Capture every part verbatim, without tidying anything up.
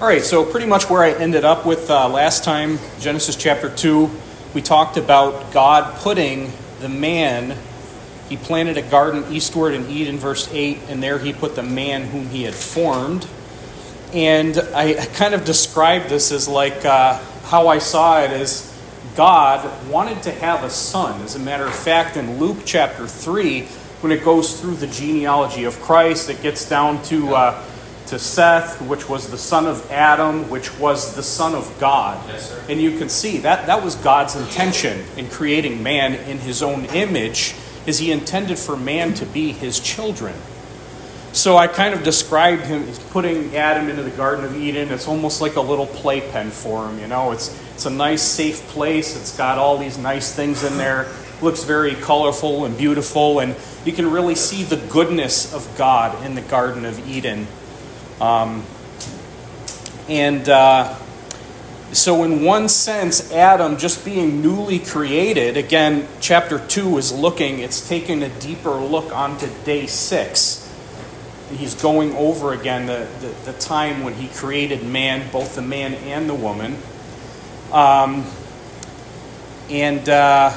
All right, so pretty much where I ended up with uh, last time, Genesis chapter two, we talked about God putting the man, he planted a garden eastward in Eden, verse eight, and there he put the man whom he had formed. And I, I kind of described this as like, uh, how I saw it as God wanted to have a son. As a matter of fact, in Luke chapter three, when it goes through the genealogy of Christ, it gets down to... Uh, to Seth, which was the son of Adam, which was the son of God. Yes, sir. And you can see that that was God's intention in creating man in his own image, is he intended for man to be his children. So I kind of described him as putting Adam into the Garden of Eden. It's almost like a little playpen for him, you know. It's it's a nice, safe place. It's got all these nice things in there. Looks very colorful and beautiful, and you can really see the goodness of God in the Garden of Eden. Um, and uh, so in one sense, Adam just being newly created, again, chapter two is looking, it's taking a deeper look onto day six. He's going over again the, the, the time when he created man, both the man and the woman. Um, and uh,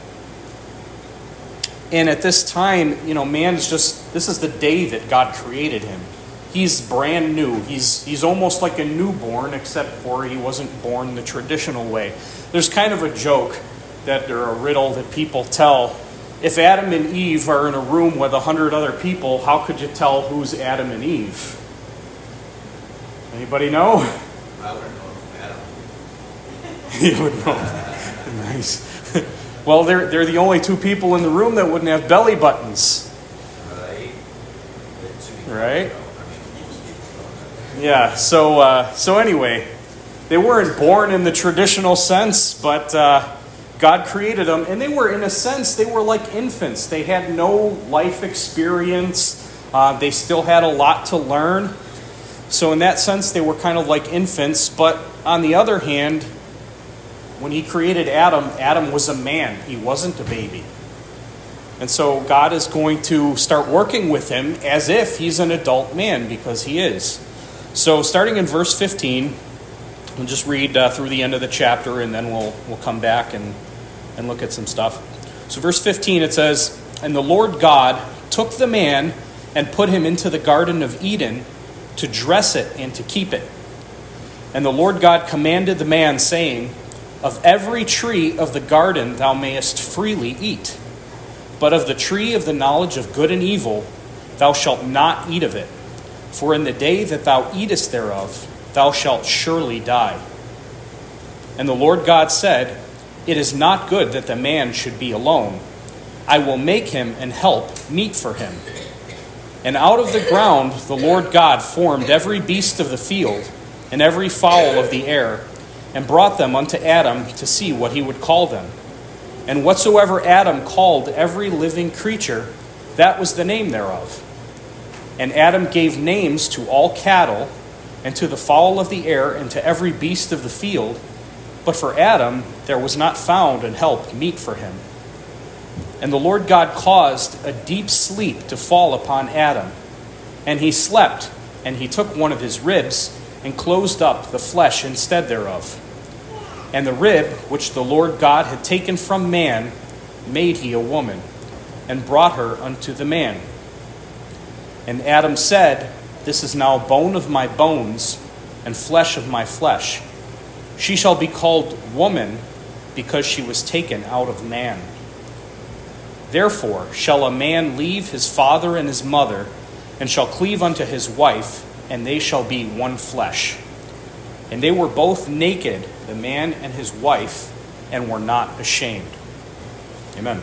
and at this time, you know, man's just, this is the day that God created him. He's brand new. He's he's almost like a newborn, except for he wasn't born the traditional way. There's kind of a joke that, or a riddle that people tell. If Adam and Eve are in a room with a hundred other people, how could you tell who's Adam and Eve? Anybody know? I wouldn't know if Adam. You would know. Nice. Well, they're they're the only two people in the room that wouldn't have belly buttons. Right. Right? Yeah, so uh, so anyway, they weren't born in the traditional sense, but uh, God created them, and they were, in a sense, they were like infants. They had no life experience. Uh, they still had a lot to learn. So in that sense, they were kind of like infants. But on the other hand, when he created Adam, Adam was a man. He wasn't a baby. And so God is going to start working with him as if he's an adult man, because he is. So starting in verse fifteen, we'll just read uh, through the end of the chapter, and then we'll we'll come back and, and look at some stuff. So verse fifteen, it says, "And the Lord God took the man and put him into the Garden of Eden to dress it and to keep it. And the Lord God commanded the man, saying, Of every tree of the garden thou mayest freely eat, but of the tree of the knowledge of good and evil thou shalt not eat of it. For in the day that thou eatest thereof, thou shalt surely die. And the Lord God said, It is not good that the man should be alone. I will make him an help meet for him. And out of the ground the Lord God formed every beast of the field, and every fowl of the air, and brought them unto Adam to see what he would call them. And whatsoever Adam called every living creature, that was the name thereof. And Adam gave names to all cattle, and to the fowl of the air, and to every beast of the field. But for Adam there was not found an help meet for him. And the Lord God caused a deep sleep to fall upon Adam. And he slept, and he took one of his ribs, and closed up the flesh instead thereof. And the rib which the Lord God had taken from man made he a woman, and brought her unto the man. And Adam said, This is now bone of my bones, and flesh of my flesh. She shall be called woman, because she was taken out of man. Therefore shall a man leave his father and his mother, and shall cleave unto his wife, and they shall be one flesh. And they were both naked, the man and his wife, and were not ashamed." Amen.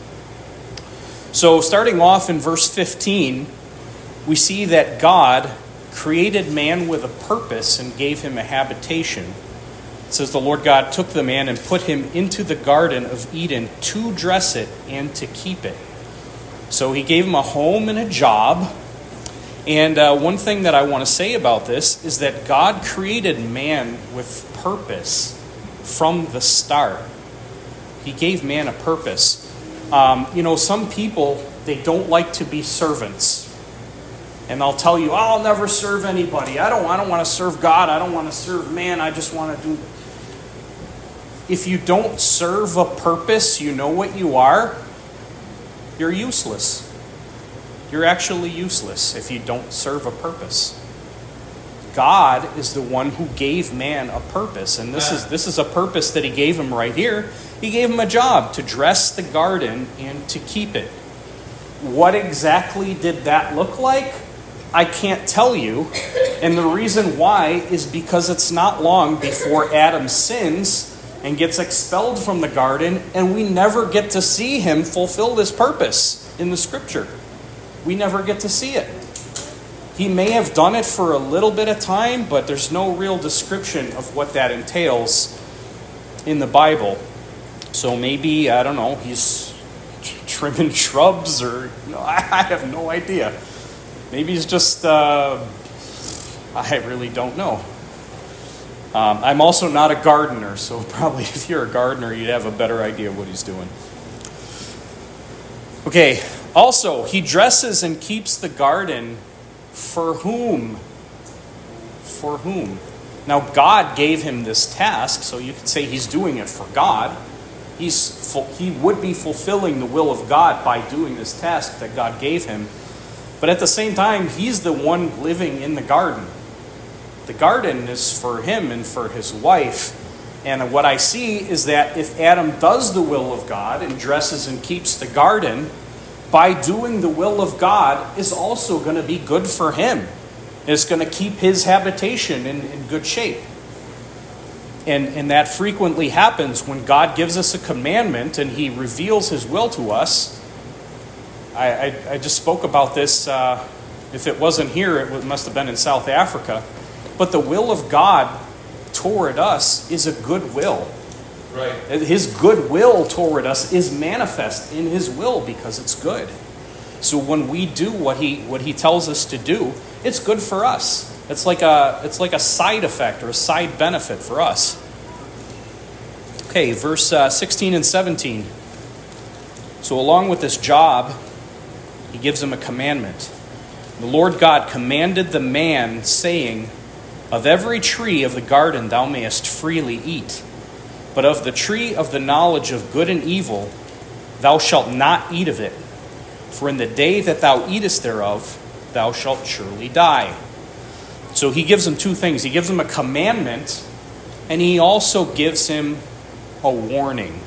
So starting off in verse fifteen, we see that God created man with a purpose and gave him a habitation. It says the Lord God took the man and put him into the Garden of Eden to dress it and to keep it. So he gave him a home and a job. And uh, one thing that I want to say about this is that God created man with purpose from the start. He gave man a purpose. Um, you know, some people, they don't like to be servants. And they'll tell you, oh, I'll never serve anybody. I don't, I don't want to serve God. I don't want to serve man. I just want to do... If you don't serve a purpose, you know what you are? You're useless. You're actually useless if you don't serve a purpose. God is the one who gave man a purpose. And this is this is a purpose that he gave him right here. He gave him a job to dress the garden and to keep it. What exactly did that look like? I can't tell you. And the reason why is because it's not long before Adam sins and gets expelled from the garden, and we never get to see him fulfill this purpose in the scripture. We never get to see it. He may have done it for a little bit of time, but there's no real description of what that entails in the Bible. So maybe, I don't know, he's trimming shrubs, or no, I have no idea. Maybe he's just, uh, I really don't know. Um, I'm also not a gardener, so probably if you're a gardener, you'd have a better idea of what he's doing. Okay, also, he dresses and keeps the garden for whom? For whom? Now, God gave him this task, so you could say he's doing it for God. He's he would be fulfilling the will of God by doing this task that God gave him. But at the same time, he's the one living in the garden. The garden is for him and for his wife. And what I see is that if Adam does the will of God and dresses and keeps the garden, by doing the will of God is also going to be good for him. It's going to keep his habitation in, in good shape. And, and that frequently happens when God gives us a commandment and he reveals his will to us. I, I, I just spoke about this. Uh, if it wasn't here, it must have been in South Africa. But the will of God toward us is a good will. Right. His good will toward us is manifest in his will because it's good. So when we do what he what he tells us to do, it's good for us. It's like a it's like a side effect or a side benefit for us. Okay, verse uh, sixteen and seventeen. So along with this job, he gives him a commandment. The Lord God commanded the man, saying, "Of every tree of the garden thou mayest freely eat, but of the tree of the knowledge of good and evil thou shalt not eat of it. For in the day that thou eatest thereof, thou shalt surely die." So he gives him two things. He gives him a commandment, and he also gives him a warning.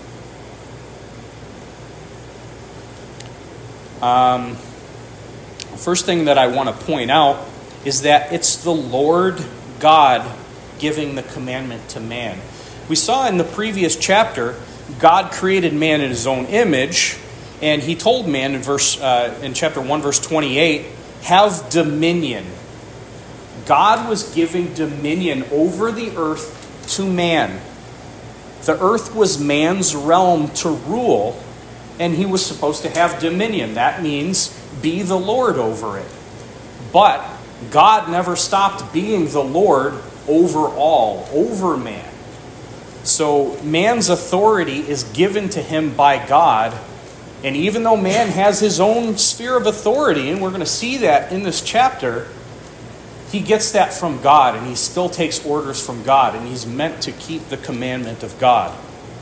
Um, first thing that I want to point out is that it's the Lord God giving the commandment to man. We saw in the previous chapter, God created man in his own image, and he told man in verse uh, in chapter one, verse twenty-eight, have dominion. God was giving dominion over the earth to man. The earth was man's realm to rule, and he was supposed to have dominion. That means be the Lord over it. But God never stopped being the Lord over all, over man. So man's authority is given to him by God. And even though man has his own sphere of authority, and we're going to see that in this chapter, he gets that from God, and he still takes orders from God, and he's meant to keep the commandment of God.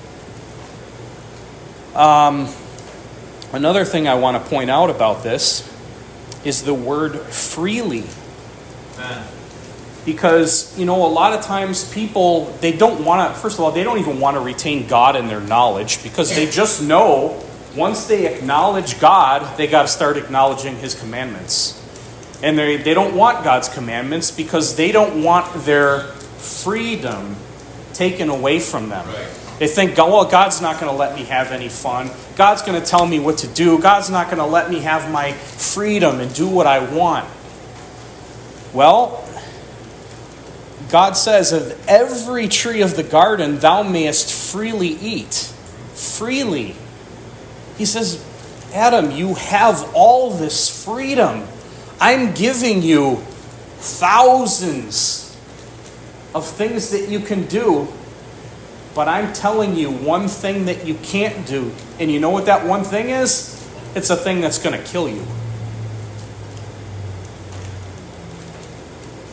Um, another thing I want to point out about this is the word freely. Amen. Because, you know, a lot of times people, they don't want to, first of all, they don't even want to retain God in their knowledge, because they just know once they acknowledge God, they got to start acknowledging his commandments. And they they don't want God's commandments because they don't want their freedom taken away from them. Right. They think, well, God's not going to let me have any fun. God's going to tell me what to do. God's not going to let me have my freedom and do what I want. Well, God says, of every tree of the garden thou mayest freely eat. Freely. He says, Adam, you have all this freedom. I'm giving you thousands of things that you can do, but I'm telling you one thing that you can't do. And you know what that one thing is? It's a thing that's going to kill you.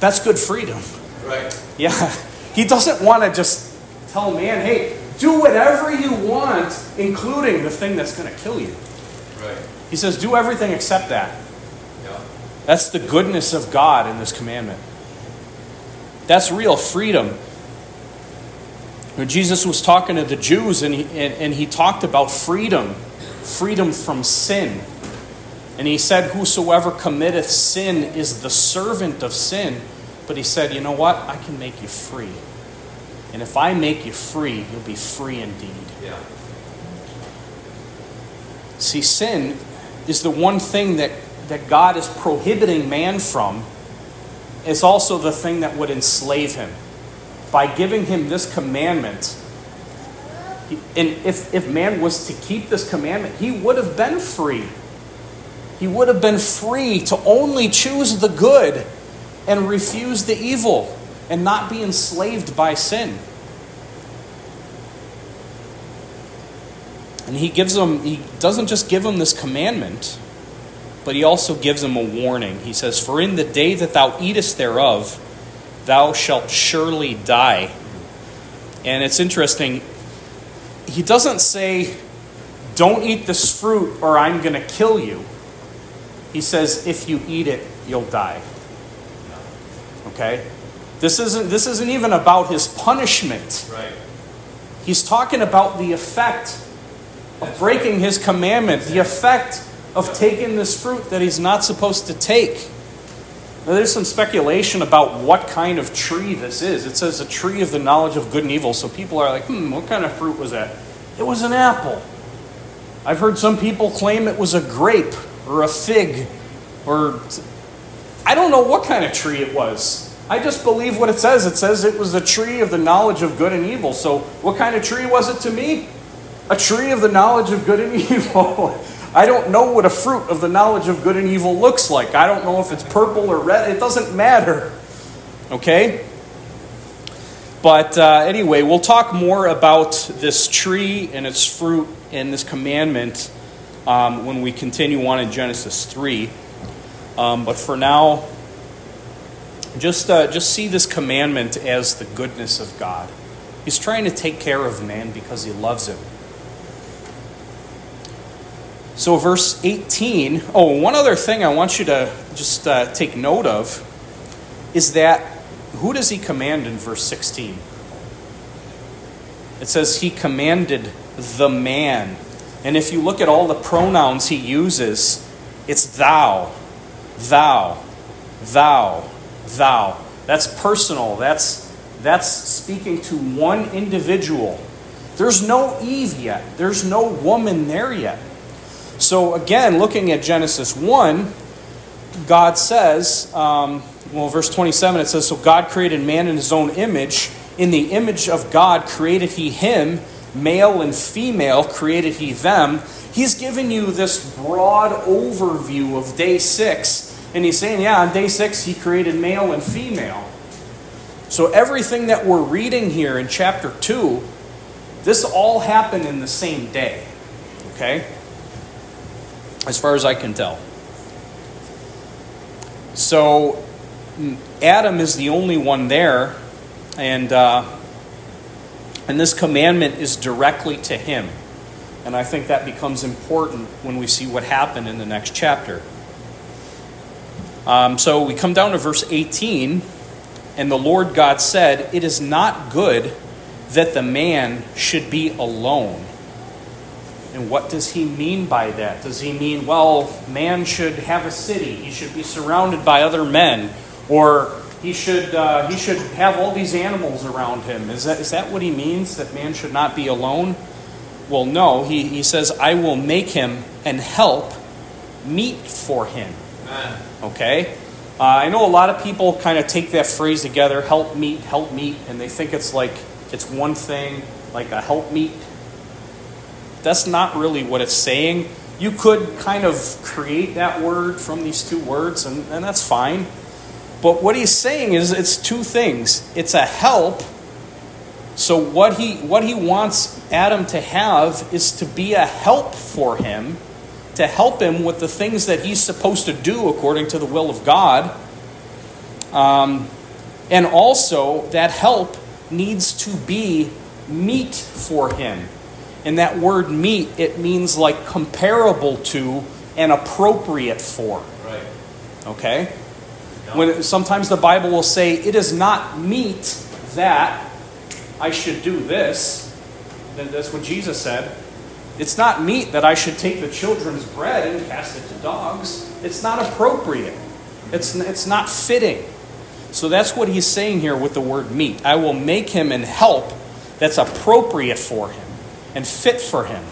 That's good freedom. Right. Yeah. He doesn't want to just tell man, hey, do whatever you want, including the thing that's going to kill you. Right. He says, do everything except that. Yeah. That's the goodness of God in this commandment. That's real freedom. When Jesus was talking to the Jews and he, and, and he talked about freedom, freedom from sin. And he said, whosoever committeth sin is the servant of sin. But he said, you know what? I can make you free. And if I make you free, you'll be free indeed. Yeah. See, sin is the one thing that, that God is prohibiting man from. It's also the thing that would enslave him. By giving him this commandment, he, and if, if man was to keep this commandment, he would have been free. He would have been free to only choose the good and refuse the evil and not be enslaved by sin. And he gives them, he doesn't just give them this commandment, but he also gives them a warning. He says, for in the day that thou eatest thereof, thou shalt surely die. And it's interesting, he doesn't say, don't eat this fruit or I'm going to kill you. He says, if you eat it, you'll die. Okay? This isn't, this isn't even about his punishment. Right. He's talking about the effect of breaking his commandment, the effect of taking this fruit that he's not supposed to take. Now, there's some speculation about what kind of tree this is. It says a tree of the knowledge of good and evil. So people are like, hmm, what kind of fruit was that? It was an apple. I've heard some people claim it was a grape or a fig. Or I don't know what kind of tree it was. I just believe what it says. It says it was a tree of the knowledge of good and evil. So what kind of tree was it to me? A tree of the knowledge of good and evil. I don't know what a fruit of the knowledge of good and evil looks like. I don't know if it's purple or red. It doesn't matter. Okay? But uh, anyway, we'll talk more about this tree and its fruit and this commandment um, when we continue on in Genesis three. Um, but for now, just, uh, just see this commandment as the goodness of God. He's trying to take care of man because he loves him. So verse eighteen, oh, one other thing I want you to just uh, take note of is that who does he command in verse sixteen? It says he commanded the man. And if you look at all the pronouns he uses, it's thou, thou, thou, thou. That's personal. That's, that's speaking to one individual. There's no Eve yet. There's no woman there yet. So again, looking at Genesis one, God says, um, well, verse twenty-seven, it says, so God created man in his own image. In the image of God created he him, male and female created he them. He's giving you this broad overview of day six. And he's saying, yeah, on day six he created male and female. So everything that we're reading here in chapter two, this all happened in the same day. Okay? As far as I can tell. So Adam is the only one there, and uh, and this commandment is directly to him. And I think that becomes important when we see what happened in the next chapter. Um, so we come down to verse eighteen, and the Lord God said, it is not good that the man should be alone. And what does he mean by that? Does he mean, well, man should have a city, he should be surrounded by other men, or he should uh, he should have all these animals around him? Is that is that what he means, that man should not be alone? Well, no. He, he says, I will make him and help meet for him. Amen. Okay? Uh, I know a lot of people kind of take that phrase together, help meet, help meet, and they think it's like it's one thing, like a help meet. That's not really what it's saying. You could kind of create that word from these two words, and, and that's fine. But what he's saying is it's two things. It's a help. So what he what he wants Adam to have is to be a help for him, to help him with the things that he's supposed to do according to the will of God. Um, and also, that help needs to be meet for him. And that word meet, it means like comparable to and appropriate for. Right. Okay? When sometimes the Bible will say, it is not meet that I should do this. That's what Jesus said. It's not meet that I should take the children's bread and cast it to dogs. It's not appropriate. It's, it's not fitting. So that's what he's saying here with the word meet. I will make him an help that's appropriate for him and fit for him.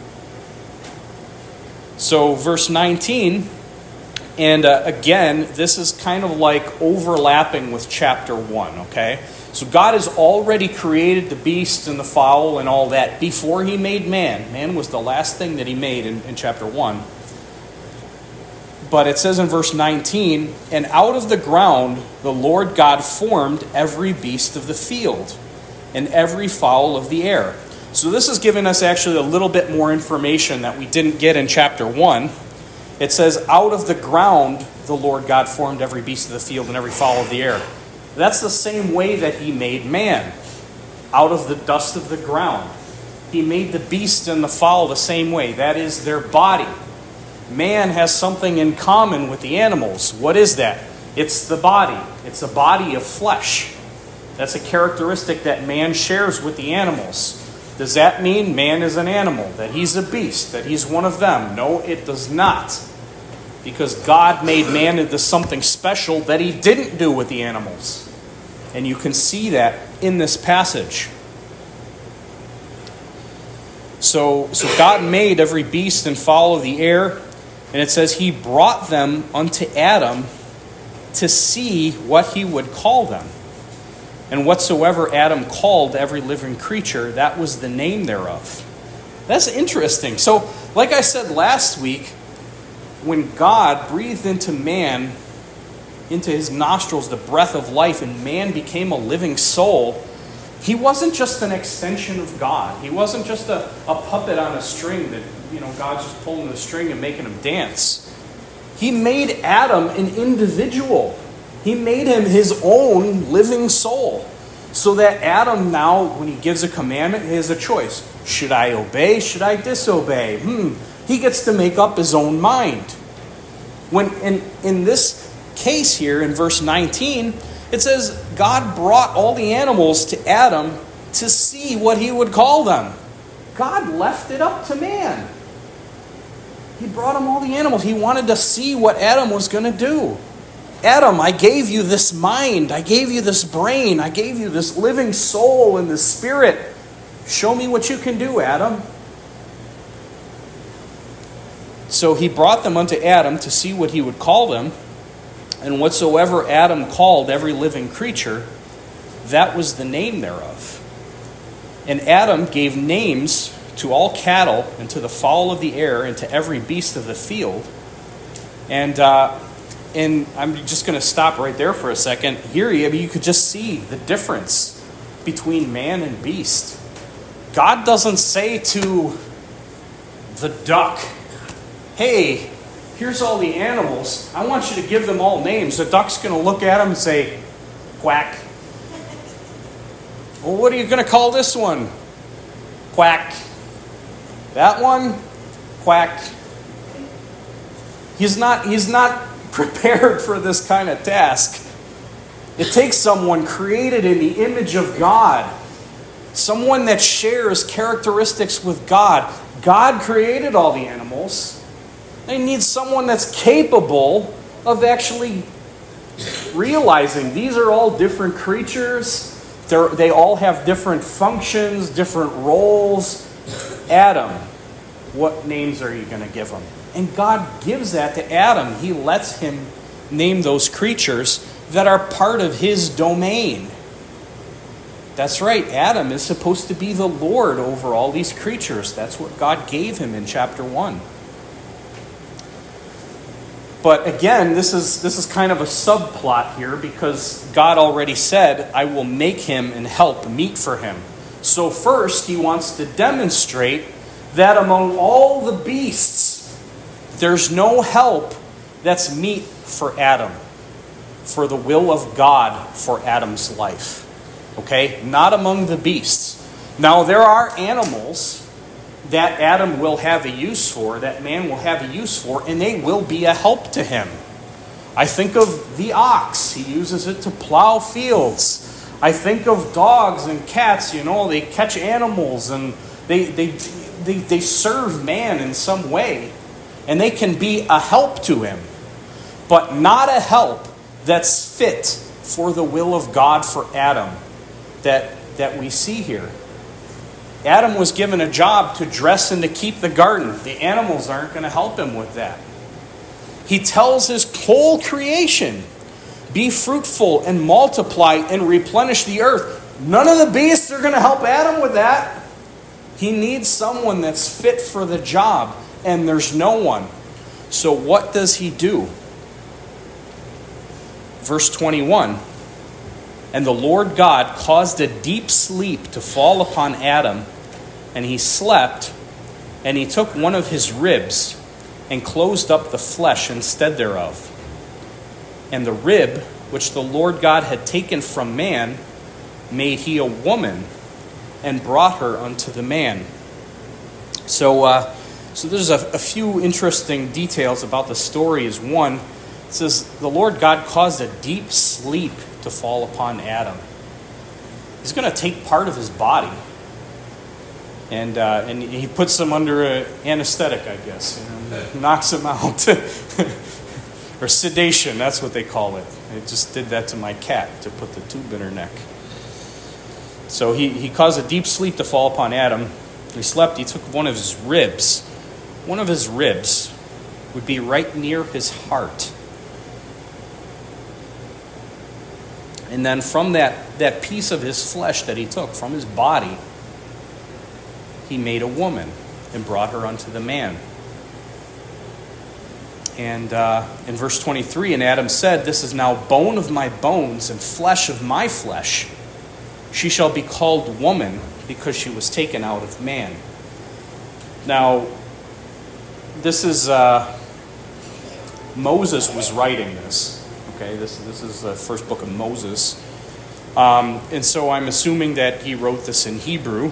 So verse nineteen, and uh, again, this is kind of like overlapping with chapter one, okay? So God has already created the beast and the fowl and all that before he made man. Man was the last thing that he made in, in chapter one. But it says in verse nineteen, and out of the ground the Lord God formed every beast of the field and every fowl of the air. So this is giving us actually a little bit more information that we didn't get in chapter one. It says, out of the ground the Lord God formed every beast of the field and every fowl of the air. That's the same way that he made man, out of the dust of the ground. He made the beast and the fowl the same way. That is their body. Man has something in common with the animals. What is that? It's the body. It's a body of flesh. That's a characteristic that man shares with the animals. Does that mean man is an animal? That he's a beast? That he's one of them? No, it does not. Because God made man into something special that he didn't do with the animals. And you can see that in this passage. So, so God made every beast and fowl of the air, and it says he brought them unto Adam to see what he would call them. And whatsoever Adam called every living creature, that was the name thereof. That's interesting. So, like I said last week, when God breathed into man, into his nostrils, the breath of life, and man became a living soul, he wasn't just an extension of God. He wasn't just a, a puppet on a string that, you know, God's just pulling the string and making him dance. He made Adam an individual. He made him his own living soul. So that Adam now, when he gives a commandment, he has a choice. Should I obey? Should I disobey? Hmm. He gets to make up his own mind. When in, in this case here, in verse nineteen, it says, God brought all the animals to Adam to see what he would call them. God left it up to man. He brought him all the animals. He wanted to see what Adam was going to do. Adam, I gave you this mind. I gave you this brain. I gave you this living soul and this spirit. Show me what you can do, Adam. So he brought them unto Adam to see what he would call them. And whatsoever Adam called every living creature, that was the name thereof. And Adam gave names to all cattle, and to the fowl of the air, and to every beast of the field. And uh, and I'm just going to stop right there for a second. Here, I mean, you could just see the difference between man and beast. God doesn't say to the duck, hey, here's all the animals. I want you to give them all names. The duck's going to look at them and say, quack. Well, what are you going to call this one? Quack. That one? Quack. He's not, he's not prepared for this kind of task. It takes someone created in the image of God. Someone that shares characteristics with God. God created all the animals. They need someone that's capable of actually realizing these are all different creatures. They're, they all have different functions, different roles. Adam, what names are you going to give them? And God gives that to Adam. He lets him name those creatures that are part of his domain. That's right, Adam is supposed to be the Lord over all these creatures. That's what God gave him in chapter one. But again, this is this is kind of a subplot here because God already said, I will make him and help meet for him. So first, he wants to demonstrate that among all the beasts, there's no help that's meet for Adam. for the will of God for Adam's life. Okay? Not among the beasts. Now, there are animals that Adam will have a use for, that man will have a use for, and they will be a help to him. I think of the ox. He uses it to plow fields. I think of dogs and cats, you know, they catch animals and they, they, they, they serve man in some way. And they can be a help to him, but not a help that's fit for the will of God for Adam that, that we see here. Adam was given a job to dress and to keep the garden. The animals aren't going to help him with that. He tells his whole creation, be fruitful and multiply and replenish the earth. None of the beasts are going to help Adam with that. He needs someone that's fit for the job, and there's no one. So what does he do? Verse twenty-one, and the Lord God caused a deep sleep to fall upon Adam, and he slept, and he took one of his ribs and closed up the flesh instead thereof. And the rib which the Lord God had taken from man made he a woman and brought her unto the man. So, uh, so there's a, a few interesting details about the story. Is one, it says the Lord God caused a deep sleep to fall upon Adam. He's going to take part of his body, and uh, and he puts him under an anesthetic, I guess, you know, knocks him out, or sedation. That's what they call it. I just did that to my cat to put the tube in her neck. So he, he caused a deep sleep to fall upon Adam. He slept. He took one of his ribs. One of his ribs would be right near his heart. And then from that, that piece of his flesh that he took, from his body, he made a woman and brought her unto the man. And uh, in verse twenty-three, and Adam said, this is now bone of my bones and flesh of my flesh. She shall be called woman, because she was taken out of man. Now, this is, uh, Moses was writing this. Okay, this, this is the first book of Moses. Um, and so I'm assuming that he wrote this in Hebrew.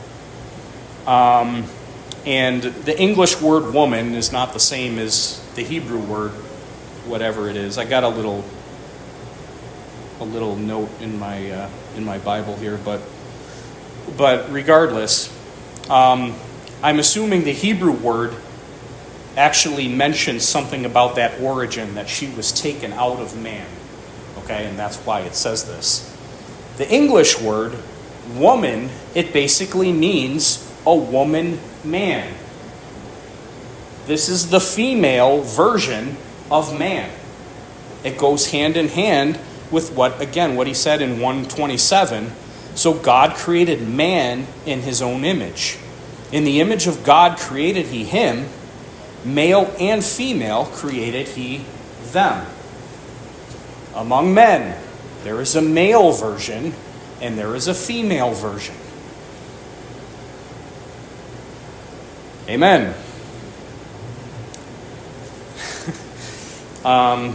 Um, and the English word woman is not the same as the Hebrew word, whatever it is. I got a little a little note in my uh, in my Bible here, but but regardless, um, I'm assuming the Hebrew word actually mentions something about that origin, that she was taken out of man. Okay, and that's why it says this. The English word, woman, it basically means a woman man. This is the female version of man. It goes hand in hand with what, again, what he said in one twenty-seven. So God created man in his own image. In the image of God created he him. Male and female created he them. Among men, there is a male version and there is a female version. Amen. um,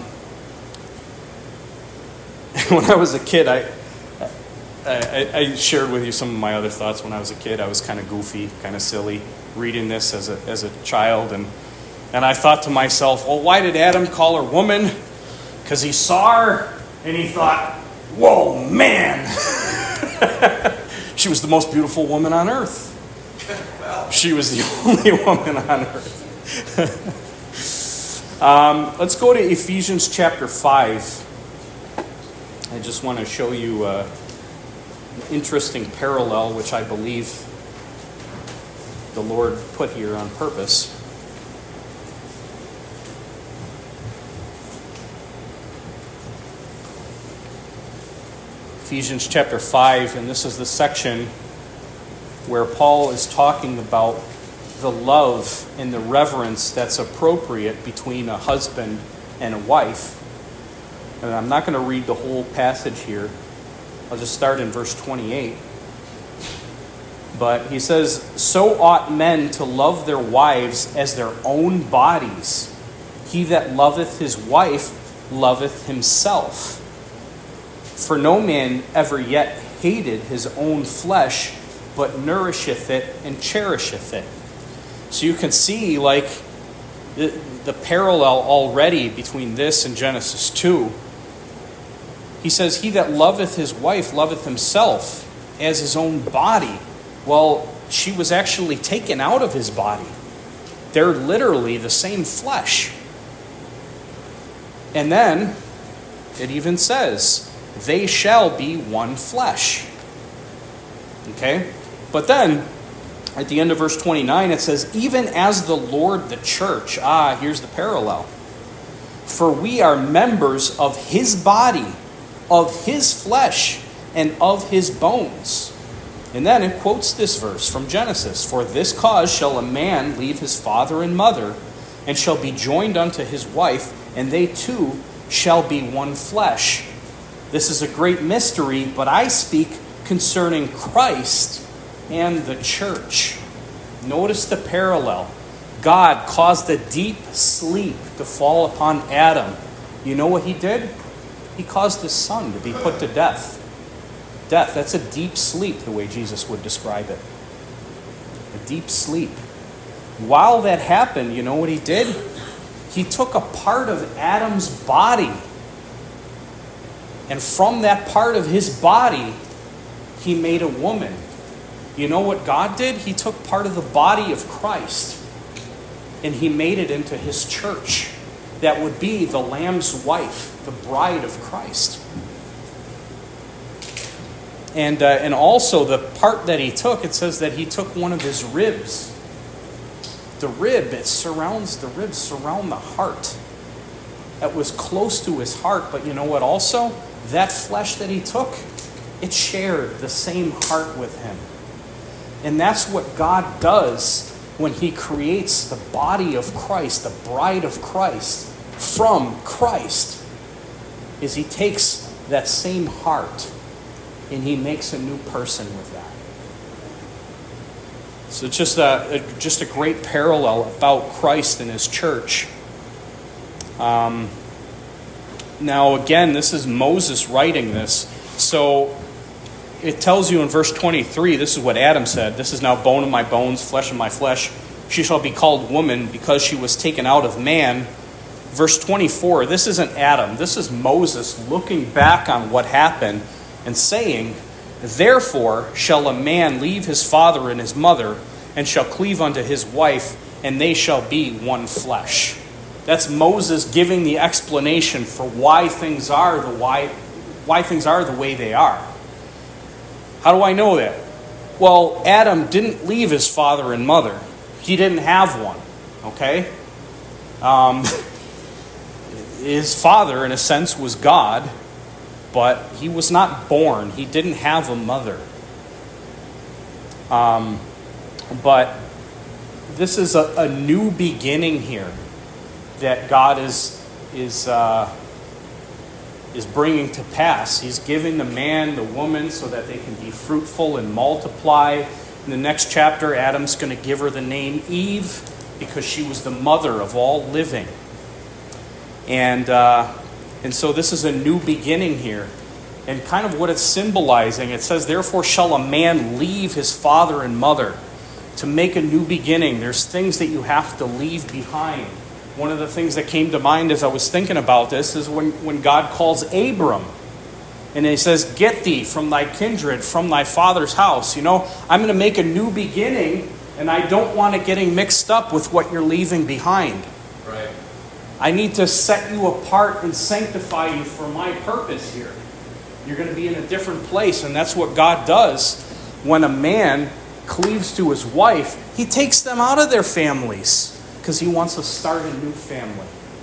when I was a kid, I, I I shared with you some of my other thoughts. When I was a kid, I was kind of goofy, kind of silly, reading this as a as a child, and and I thought to myself, well, why did Adam call her woman? Because he saw her and he thought, whoa, man, she was the most beautiful woman on earth. Well, she was the only woman on earth. um, let's go to Ephesians chapter five. I just want to show you uh, an interesting parallel, which I believe the Lord put here on purpose. Ephesians chapter five, and this is the section where Paul is talking about the love and the reverence that's appropriate between a husband and a wife. And I'm not going to read the whole passage here. I'll just start in verse twenty-eight. But he says, so ought men to love their wives as their own bodies. He that loveth his wife loveth himself. For no man ever yet hated his own flesh, but nourisheth it and cherisheth it. So you can see, like, the, the parallel already between this and Genesis two. He says, he that loveth his wife loveth himself as his own body. Well, she was actually taken out of his body. They're literally the same flesh. And then it even says, they shall be one flesh. Okay? But then, at the end of verse twenty-nine, it says, even as the Lord the church. Ah, here's the parallel. For we are members of his body, of his flesh, and of his bones. And then it quotes this verse from Genesis. For this cause shall a man leave his father and mother, and shall be joined unto his wife, and they two shall be one flesh. This is a great mystery, but I speak concerning Christ and the church. Notice the parallel. God caused a deep sleep to fall upon Adam. You know what he did? He caused his son to be put to death. Death, that's a deep sleep, the way Jesus would describe it. A deep sleep. While that happened, you know what he did? He took a part of Adam's body. And from that part of his body, he made a woman. You know what God did? He took part of the body of Christ and he made it into his church. That would be the Lamb's wife, the bride of Christ. And, uh, and also the part that he took, it says that he took one of his ribs. The rib, it surrounds, the ribs surround the heart. That was close to his heart, but you know what also? That flesh that he took, it shared the same heart with him. And that's what God does when he creates the body of Christ, the bride of Christ, from Christ, is he takes that same heart and he makes a new person with that. So it's just a, a just a great parallel about Christ and his church. Um, now again, this is Moses writing this. So it tells you in verse twenty-three, this is what Adam said. This is now bone of my bones, flesh of my flesh. She shall be called woman because she was taken out of man. Verse twenty-four, this isn't Adam. This is Moses looking back on what happened and saying, therefore shall a man leave his father and his mother, and shall cleave unto his wife, and they shall be one flesh. That's Moses giving the explanation for why things are the why, why things are the way they are. How do I know that? Well, Adam didn't leave his father and mother. He didn't have one. Okay? Um, his father, in a sense, was God, but he was not born. He didn't have a mother. Um, but this is a, a new beginning here that God is is uh, is bringing to pass. He's giving the man, the woman, so that they can be fruitful and multiply. In the next chapter, Adam's going to give her the name Eve because she was the mother of all living. And uh, and so this is a new beginning here. And kind of what it's symbolizing, it says, therefore shall a man leave his father and mother to make a new beginning. There's things that you have to leave behind. One of the things that came to mind as I was thinking about this is when, when God calls Abram. And he says, get thee from thy kindred, from thy father's house. You know, I'm going to make a new beginning, and I don't want it getting mixed up with what you're leaving behind. Right. I need to set you apart and sanctify you for my purpose here. You're going to be in a different place, and that's what God does when a man cleaves to his wife. He takes them out of their families because he wants to start a new family.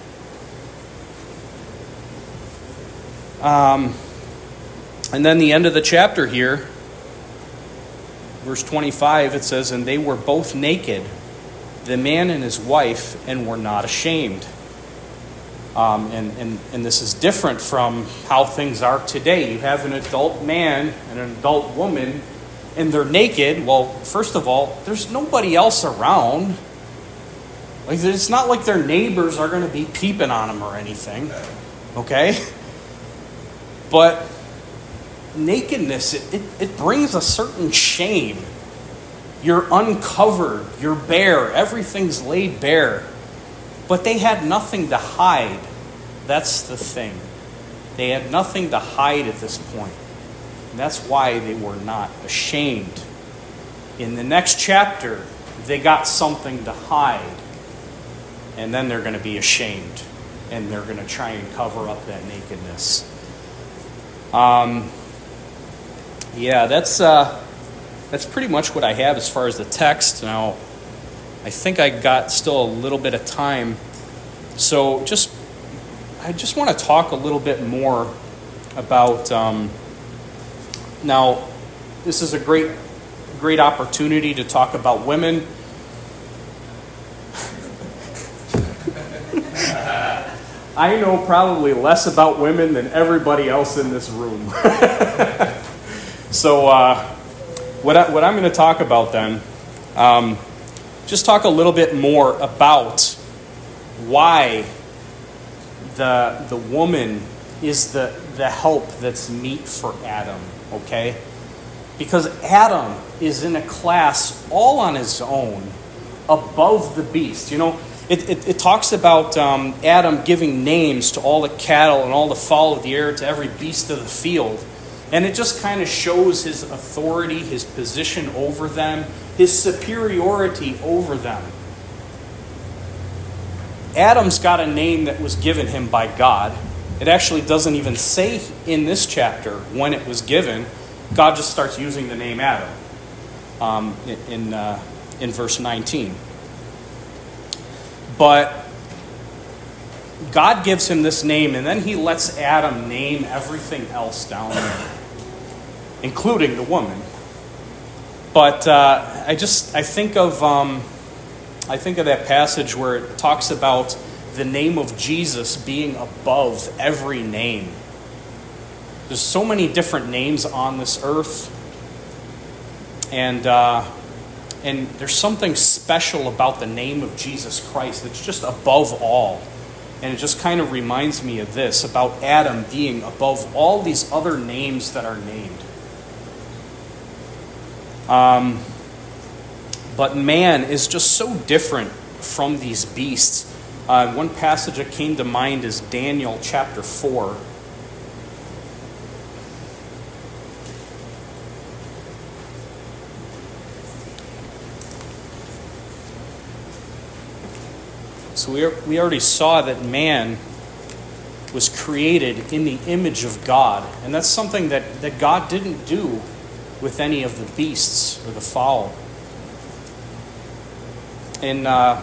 Um, and then the end of the chapter here, verse twenty-five, it says, and they were both naked, the man and his wife, and were not ashamed. Um, and, and, and this is different from how things are today. You have an adult man and an adult woman, and they're naked. Well, first of all, there's nobody else around. Like, it's not like their neighbors are going to be peeping on them or anything. okay? But nakedness, it, it, it brings a certain shame. You're uncovered, you're bare, everything's laid bare. But they had nothing to hide. That's the thing. They had nothing to hide at this point. And that's why they were not ashamed. In the next chapter, they got something to hide. And then they're going to be ashamed. And they're going to try and cover up that nakedness. Um, yeah, that's uh, that's pretty much what I have as far as the text. Now, I think I got still a little bit of time. So just, I just want to talk a little bit more about, um, now, this is a great, great opportunity to talk about women. I know probably less about women than everybody else in this room. so uh, what, I, what I'm going to talk about then, um, just talk a little bit more about why the, the woman is the, the help that's meet for Adam, okay? Because Adam is in a class all on his own above the beast. You know, It, it, it talks about um, Adam giving names to all the cattle and all the fowl of the air, to every beast of the field. And it just kind of shows his authority, his position over them, his superiority over them. Adam's got a name that was given him by God. It actually doesn't even say in this chapter when it was given. God just starts using the name Adam um, in, uh, in verse nineteen. But God gives him this name, and then he lets Adam name everything else down there, including the woman. But uh, I just I think of um, I think of that passage where it talks about the name of Jesus being above every name. There's so many different names on this earth, and. Uh, And there's something special about the name of Jesus Christ that's just above all. And it just kind of reminds me of this, about Adam being above all these other names that are named. Um, but man is just so different from these beasts. Uh, one passage that came to mind is Daniel chapter four. So we, we already saw that man was created in the image of God. And that's something that, that God didn't do with any of the beasts or the fowl. In, uh,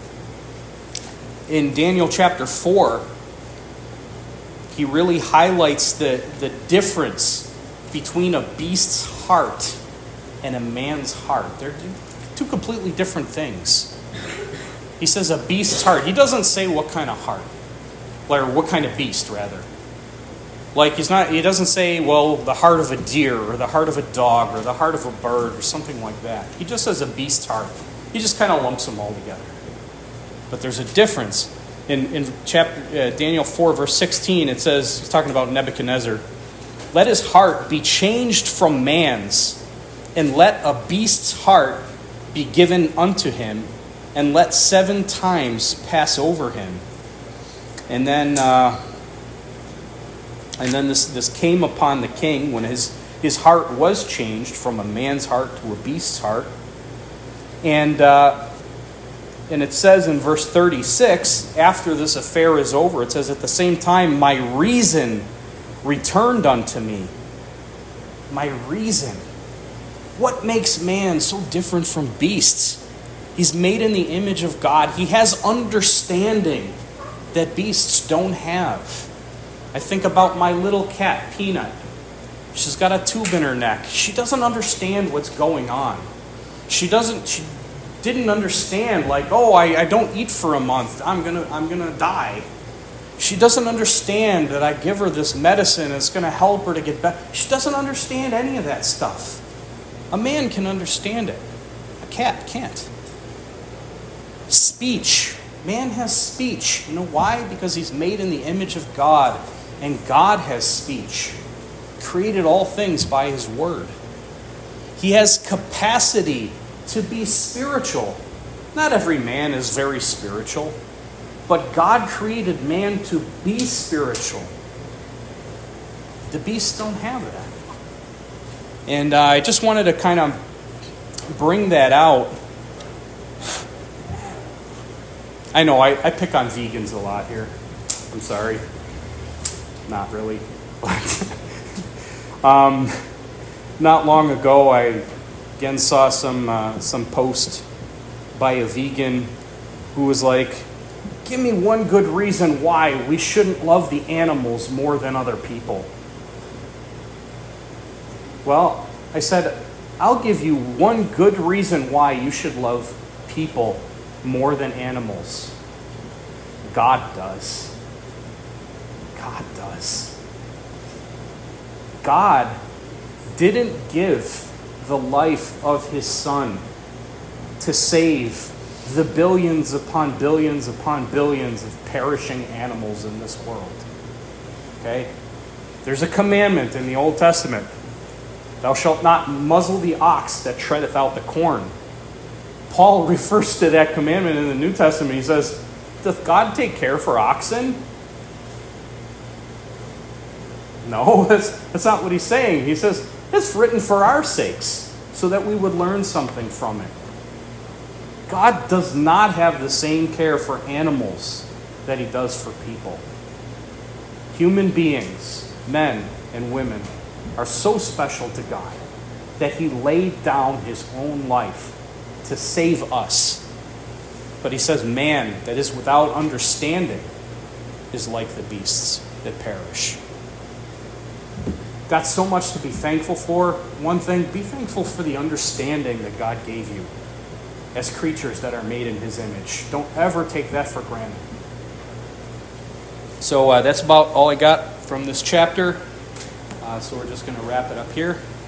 in Daniel chapter four, he really highlights the, the difference between a beast's heart and a man's heart. They're two completely different things. He says a beast's heart. He doesn't say what kind of heart. Or what kind of beast, rather. Like, he's not. He doesn't say, well, the heart of a deer, or the heart of a dog, or the heart of a bird, or something like that. He just says a beast's heart. He just kind of lumps them all together. But there's a difference. In, in chapter uh, Daniel four, verse sixteen, it says, he's talking about Nebuchadnezzar, let his heart be changed from man's, and let a beast's heart be given unto him, and let seven times pass over him. And then uh, and then this, this came upon the king when his, his heart was changed from a man's heart to a beast's heart. And uh, and it says in verse thirty-six, after this affair is over, it says, at the same time, my reason returned unto me. My reason. What makes man so different from beasts? He's made in the image of God. He has understanding that beasts don't have. I think about my little cat, Peanut. She's got a tube in her neck. She doesn't understand what's going on. She doesn't. She didn't understand, like, oh, I, I don't eat for a month. I'm gonna I'm gonna die. She doesn't understand that I give her this medicine. It's gonna help her to get better. She doesn't understand any of that stuff. A man can understand it. A cat can't. Speech. Man has speech. You know why? Because he's made in the image of God. And God has speech. Created all things by his word. He has capacity to be spiritual. Not every man is very spiritual. But God created man to be spiritual. The beasts don't have that. And uh, I just wanted to kind of bring that out. I know, I, I pick on vegans a lot here. I'm sorry. Not really. But um, not long ago, I again saw some uh, some post by a vegan who was like, give me one good reason why we shouldn't love the animals more than other people. Well, I said, I'll give you one good reason why you should love people more than animals. God does. God does. God didn't give the life of his Son to save the billions upon billions upon billions of perishing animals in this world. Okay? There's a commandment in the Old Testament. Thou shalt not muzzle the ox that treadeth out the corn. Paul refers to that commandment in the New Testament. He says, doth God take care for oxen? No, that's, that's not what he's saying. He says, it's written for our sakes, so that we would learn something from it. God does not have the same care for animals that he does for people. Human beings, men and women, are so special to God that he laid down his own life to save us. But he says man that is without understanding is like the beasts that perish. Got so much to be thankful for. One thing, be thankful for the understanding that God gave you as creatures that are made in his image. Don't ever take that for granted. So uh, that's about all I got from this chapter. Uh, so we're just going to wrap it up here.